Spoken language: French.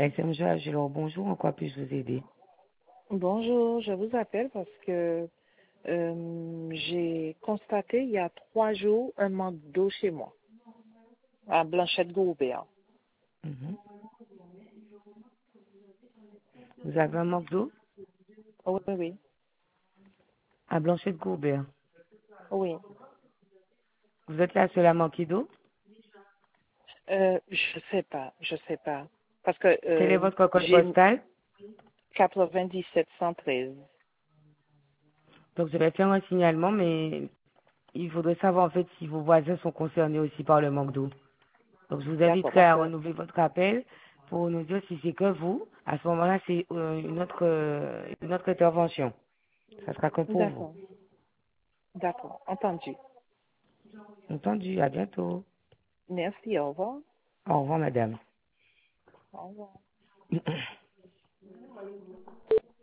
SM Joël, alors bonjour, en quoi puis-je vous aider? Bonjour, je vous appelle parce que j'ai constaté il y a 3 jours un manque d'eau chez moi, à Blanchette-Goubert. Mhm. Vous avez un manque d'eau Oui, oui, à Blanchette-Gourbet. oui. Vous êtes la seule à manquer d'eau? Je sais pas. Parce que Quel est votre code j'ai postal? 9713. Donc je vais faire un signalement, mais il faudrait savoir en fait si vos voisins sont concernés aussi par le manque d'eau. Donc je vous D'accord, inviterai parce à que renouveler votre appel pour nous dire si c'est que vous. À ce moment-là, c'est une autre intervention. Ça sera que pour vous. d'accord, d'accord, entendu. Entendu, à bientôt. Merci, au revoir. Au revoir, madame. Au revoir.